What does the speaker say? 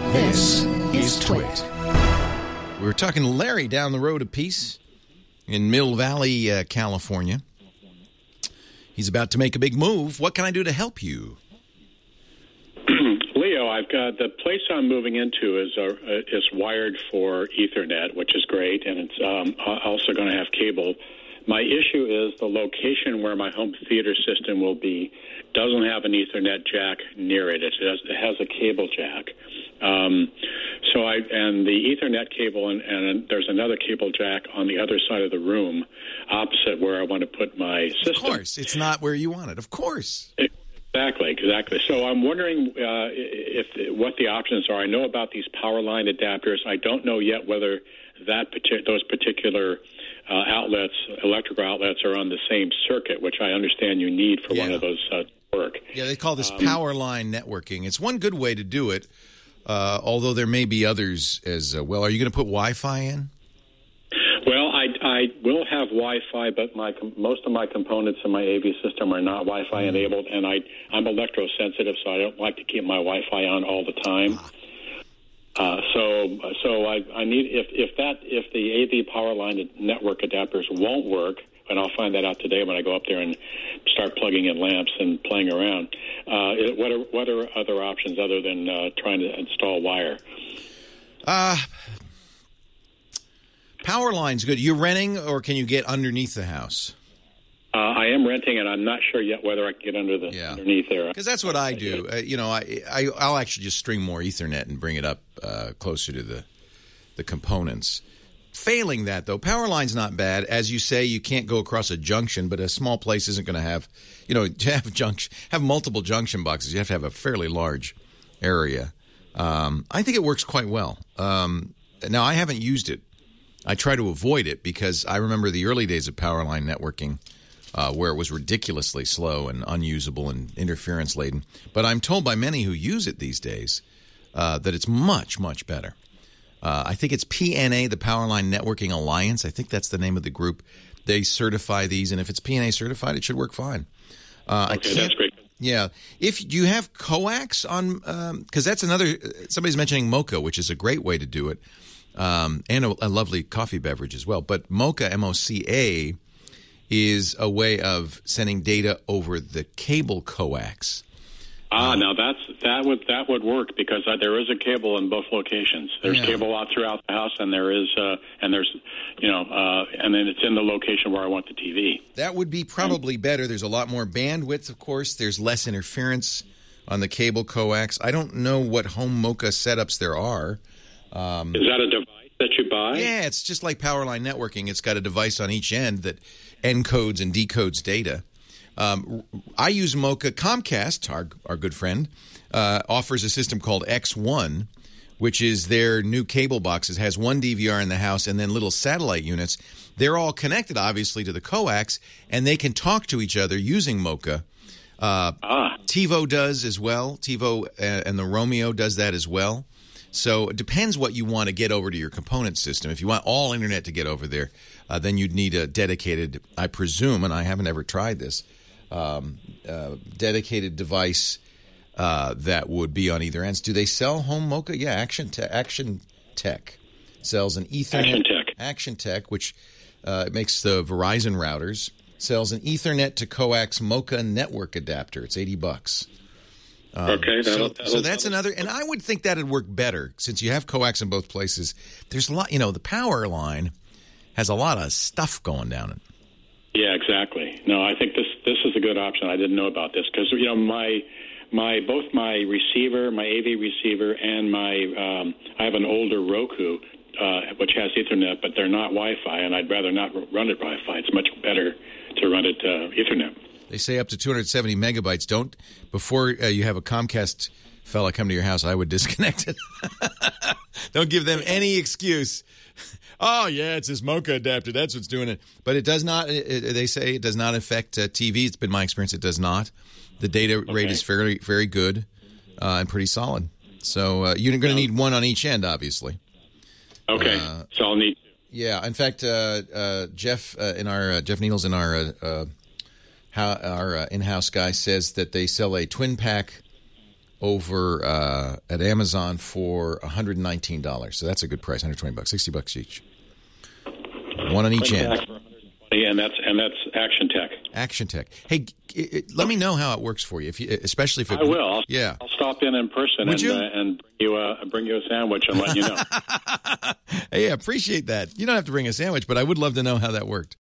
This is Twit. We're talking to Larry down the road a piece in Mill Valley, California. He's about to make a big move. What can I do to help you? Leo, I've got the place I'm moving into is wired for Ethernet, which is great, and it's also going to have cable. My issue is the location where my home theater system will be doesn't have an Ethernet jack near it. It has a cable jack. And the Ethernet cable, and there's another cable jack on the other side of the room, opposite where I want to put my system. Of course, it's not where you want it. Of course. Exactly. So I'm wondering what the options are. I know about these power line adapters. I don't know yet whether those particular electrical outlets, are on the same circuit, which I understand you need for one of those to work. Yeah, they call this power line networking. It's one good way to do it, although there may be others as well. Are you going to put Wi-Fi in? Well, I will have Wi-Fi, but most of my components in my AV system are not Wi-Fi enabled, and I'm electrosensitive, so I don't like to keep my Wi-Fi on all the time. So I need if the AV power line network adapters won't work, and I'll find that out today when I go up there and start plugging in lamps and playing around. What are other options other than trying to install wire? Power line's good. You renting, or can you get underneath the house? I am renting, and I'm not sure yet whether I can get underneath there. Because that's what I do. I'll actually just string more Ethernet and bring it up closer to the components. Failing that, though, power line's not bad. As you say, you can't go across a junction, but a small place isn't going to have, to have multiple junction boxes. You have to have a fairly large area. I think it works quite well. Now, I haven't used it. I try to avoid it because I remember the early days of power line networking where it was ridiculously slow and unusable and interference-laden. But I'm told by many who use it these days that it's much, much better. I think it's PNA, the Power Line Networking Alliance. I think that's the name of the group. They certify these, and if it's PNA certified, it should work fine. Okay, that's great. Yeah. Do you have coax on because that's another – somebody's mentioning Mocha, which is a great way to do it, and a lovely coffee beverage as well. But Mocha, M-O-C-A, is a way of sending data over the cable coax. Now that would work because there is a cable in both locations. There's cable out throughout the house, and there's and then it's in the location where I want the TV. That would be probably better. There's a lot more bandwidth, of course. There's less interference on the cable coax. I don't know what home Mocha setups there are. Is that a device that you buy? Yeah, it's just like power line networking. It's got a device on each end that encodes and decodes data. I use Mocha. Comcast, our good friend, offers a system called X1, which is their new cable boxes. Has one DVR in the house and then little satellite units. They're all connected, obviously, to the coax, and they can talk to each other using Mocha. TiVo does as well. TiVo and the Romeo does that as well. So it depends what you want to get over to your component system. If you want all internet to get over there, then you'd need a dedicated, I presume, and I haven't ever tried this, dedicated device that would be on either ends. Do they sell home Mocha? Yeah, Action Tech sells an Ethernet. Action Tech, which makes the Verizon routers, sells an Ethernet to coax Mocha network adapter. It's $80. Okay. So that's another, and I would think that'd work better since you have coax in both places. There's a lot, the power line has a lot of stuff going down it. Yeah, exactly. No, I think this is a good option. I didn't know about this because both my receiver, my AV receiver, and I have an older Roku which has Ethernet, but they're not Wi-Fi, and I'd rather not run it Wi-Fi. It's much better to run it Ethernet. They say up to 270 megabytes. Before you have a Comcast fella come to your house, I would disconnect it. Don't give them any excuse. Oh, yeah, it's this Mocha adapter. That's what's doing it. But it does not, they say it does not affect TV. It's been my experience it does not. The data rate is very, very good and pretty solid. So you're going to need one on each end, obviously. Okay, so I'll need two. Yeah, in fact, Jeff Needles in our in-house guy says that they sell a twin pack over at Amazon for $119. So that's a good price, $120, $60 each. One on each end. And that's Action Tech. Action Tech. Hey, let me know how it works for you, especially if it. I will. Yeah. I'll stop in person and bring you a sandwich and let you know. Hey, I appreciate that. You don't have to bring a sandwich, but I would love to know how that worked.